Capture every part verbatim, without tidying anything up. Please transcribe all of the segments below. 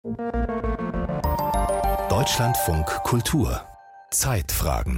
Deutschlandfunk Kultur Zeitfragen.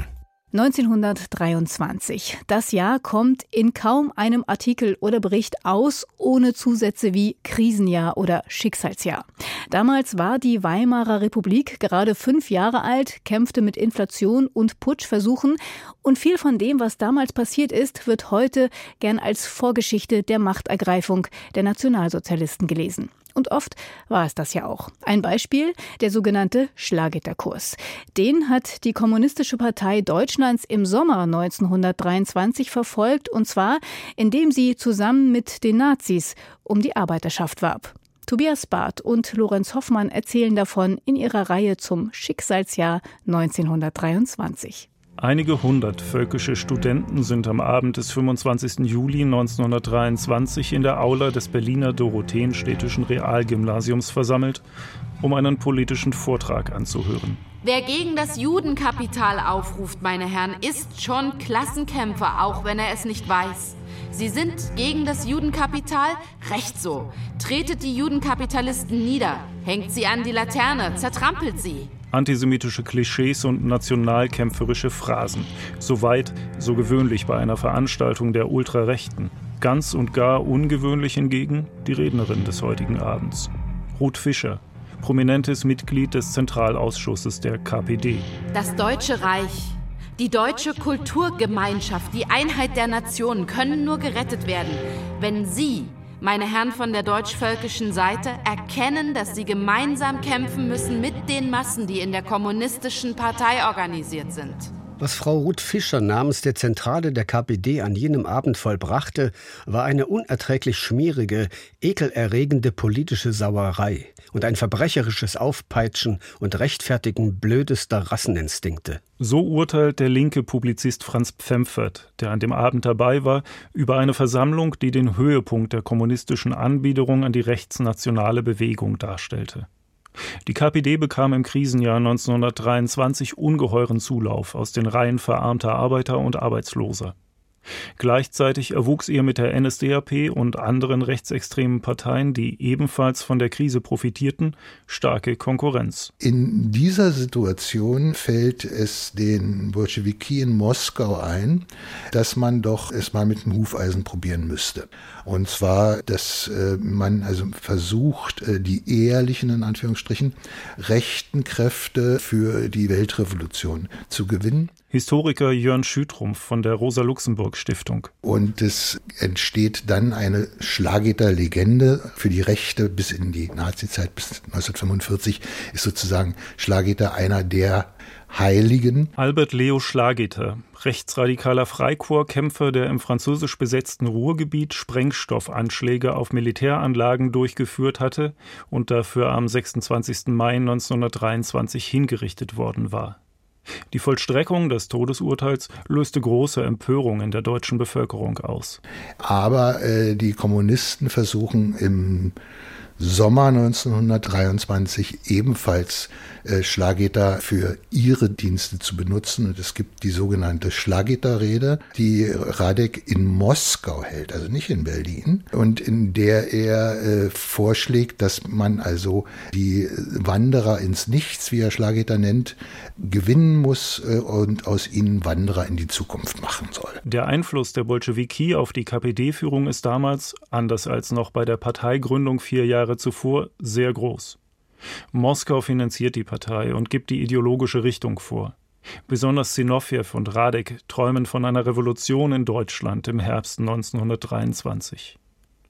neunzehnhundertdreiundzwanzig. Das Jahr kommt in kaum einem Artikel oder Bericht aus, ohne Zusätze wie Krisenjahr oder Schicksalsjahr. Damals war die Weimarer Republik gerade fünf Jahre alt, kämpfte mit Inflation und Putschversuchen und viel von dem, was damals passiert ist, wird heute gern als Vorgeschichte der Machtergreifung der Nationalsozialisten gelesen. Und oft war es das ja auch. Ein Beispiel, der sogenannte Schlagitterkurs. Den hat die Kommunistische Partei Deutschlands im Sommer neunzehnhundertdreiundzwanzig verfolgt, und zwar, indem sie zusammen mit den Nazis um die Arbeiterschaft warb. Tobias Barth und Lorenz Hoffmann erzählen davon in ihrer Reihe zum Schicksalsjahr neunzehnhundertdreiundzwanzig. Einige hundert völkische Studenten sind am Abend des fünfundzwanzigsten Juli neunzehnhundertdreiundzwanzig in der Aula des Berliner Dorotheenstädtischen Realgymnasiums versammelt, um einen politischen Vortrag anzuhören. Wer gegen das Judenkapital aufruft, meine Herren, ist schon Klassenkämpfer, auch wenn er es nicht weiß. Sie sind gegen das Judenkapital? Recht so. Tretet die Judenkapitalisten nieder, hängt sie an die Laterne, zertrampelt sie. Antisemitische Klischees und nationalkämpferische Phrasen. So weit, so gewöhnlich bei einer Veranstaltung der Ultrarechten. Ganz und gar ungewöhnlich hingegen die Rednerin des heutigen Abends. Ruth Fischer, prominentes Mitglied des Zentralausschusses der K P D. Das Deutsche Reich, die deutsche Kulturgemeinschaft, die Einheit der Nationen können nur gerettet werden, wenn Sie, meine Herren von der deutsch-völkischen Seite, erkennen, dass sie gemeinsam kämpfen müssen mit den Massen, die in der kommunistischen Partei organisiert sind. Was Frau Ruth Fischer namens der Zentrale der K P D an jenem Abend vollbrachte, war eine unerträglich schmierige, ekelerregende politische Sauerei und ein verbrecherisches Aufpeitschen und Rechtfertigen blödester Rasseninstinkte. So urteilt der linke Publizist Franz Pfemfert, der an dem Abend dabei war, über eine Versammlung, die den Höhepunkt der kommunistischen Anbiederung an die rechtsnationale Bewegung darstellte. Die K P D bekam im Krisenjahr neunzehnhundertdreiundzwanzig ungeheuren Zulauf aus den Reihen verarmter Arbeiter und Arbeitsloser. Gleichzeitig erwuchs ihr mit der N S D A P und anderen rechtsextremen Parteien, die ebenfalls von der Krise profitierten, starke Konkurrenz. In dieser Situation fällt es den Bolschewiki in Moskau ein, dass man doch es mal mit dem Hufeisen probieren müsste. Und zwar, dass äh, man also versucht, äh, die ehrlichen, in Anführungsstrichen, rechten Kräfte für die Weltrevolution zu gewinnen. Historiker Jörn Schütrumpf von der Rosa-Luxemburg-Stiftung. Und es entsteht dann eine Schlagiter-Legende für die Rechte bis in die Nazizeit, bis neunzehnhundertfünfundvierzig ist sozusagen Schlagiter einer der Heiligen. Albert Leo Schlagiter, rechtsradikaler Freikorpskämpfer, der im französisch besetzten Ruhrgebiet Sprengstoffanschläge auf Militäranlagen durchgeführt hatte und dafür am sechsundzwanzigsten Mai neunzehnhundertdreiundzwanzig hingerichtet worden war. Die Vollstreckung des Todesurteils löste große Empörung in der deutschen Bevölkerung aus. Aber äh, die Kommunisten versuchen im Sommer neunzehnhundertdreiundzwanzig ebenfalls äh, Schlagiter für ihre Dienste zu benutzen. Und es gibt die sogenannte Schlagiter-Rede, die Radek in Moskau hält, also nicht in Berlin, und in der er äh, vorschlägt, dass man also die Wanderer ins Nichts, wie er Schlagiter nennt, gewinnen muss äh, und aus ihnen Wanderer in die Zukunft machen soll. Der Einfluss der Bolschewiki auf die K P D-Führung ist damals, anders als noch bei der Parteigründung vier Jahre zuvor, sehr groß. Moskau finanziert die Partei und gibt die ideologische Richtung vor. Besonders Sinowjew und Radek träumen von einer Revolution in Deutschland im Herbst neunzehnhundertdreiundzwanzig.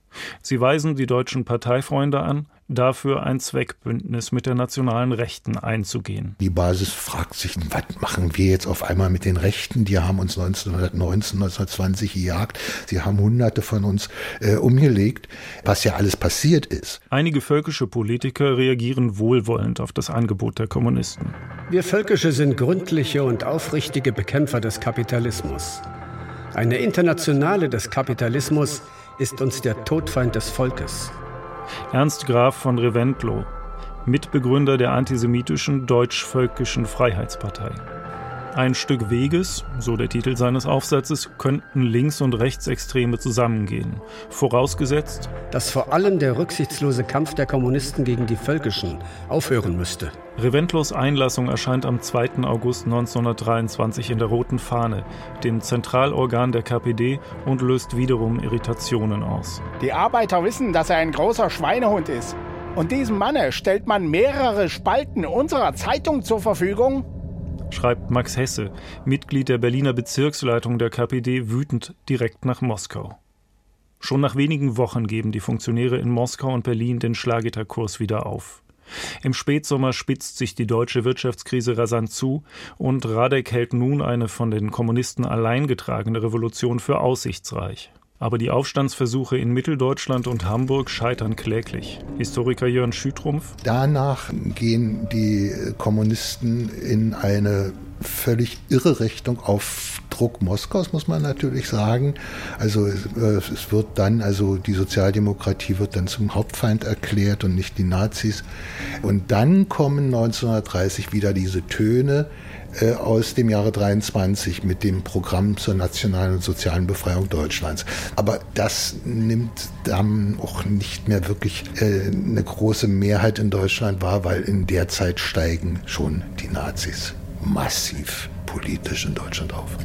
Sie weisen die deutschen Parteifreunde an, dafür ein Zweckbündnis mit der nationalen Rechten einzugehen. Die Basis fragt sich, was machen wir jetzt auf einmal mit den Rechten? Die haben uns neunzehnhundertneunzehn, neunzehnhundertzwanzig gejagt. Sie haben Hunderte von uns äh, umgelegt, was ja alles passiert ist. Einige völkische Politiker reagieren wohlwollend auf das Angebot der Kommunisten. Wir Völkische sind gründliche und aufrichtige Bekämpfer des Kapitalismus. Eine Internationale des Kapitalismus ist uns der Todfeind des Volkes. Ernst Graf von Reventlow, Mitbegründer der antisemitischen Deutsch-Völkischen Freiheitspartei. Ein Stück Weges, so der Titel seines Aufsatzes, könnten Links- und Rechtsextreme zusammengehen. Vorausgesetzt, dass vor allem der rücksichtslose Kampf der Kommunisten gegen die Völkischen aufhören müsste. Reventlows Einlassung erscheint am zweiten August neunzehnhundertdreiundzwanzig in der Roten Fahne, dem Zentralorgan der K P D, und löst wiederum Irritationen aus. Die Arbeiter wissen, dass er ein großer Schweinehund ist. Und diesem Manne stellt man mehrere Spalten unserer Zeitung zur Verfügung? Schreibt Max Hesse, Mitglied der Berliner Bezirksleitung der K P D, wütend direkt nach Moskau. Schon nach wenigen Wochen geben die Funktionäre in Moskau und Berlin den Schlagitterkurs wieder auf. Im Spätsommer spitzt sich die deutsche Wirtschaftskrise rasant zu und Radek hält nun eine von den Kommunisten allein getragene Revolution für aussichtsreich. Aber die Aufstandsversuche in Mitteldeutschland und Hamburg scheitern kläglich. Historiker Jörn Schütrumpf: Danach gehen die Kommunisten in eine völlig irre Richtung auf Druck Moskaus, muss man natürlich sagen. Also es wird dann, also die Sozialdemokratie wird dann zum Hauptfeind erklärt und nicht die Nazis. Und dann kommen neunzehnhundertdreißig wieder diese Töne äh, aus dem Jahre dreiundzwanzig mit dem Programm zur nationalen und sozialen Befreiung Deutschlands. Aber das nimmt dann auch nicht mehr wirklich äh, eine große Mehrheit in Deutschland wahr, weil in der Zeit steigen schon die Nazis massiv politisch in Deutschland auf.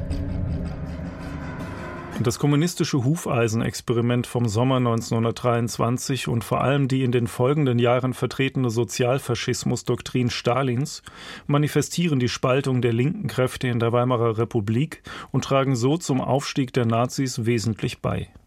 Das kommunistische Hufeisenexperiment vom Sommer neunzehnhundertdreiundzwanzig und vor allem die in den folgenden Jahren vertretene Sozialfaschismusdoktrin Stalins manifestieren die Spaltung der linken Kräfte in der Weimarer Republik und tragen so zum Aufstieg der Nazis wesentlich bei.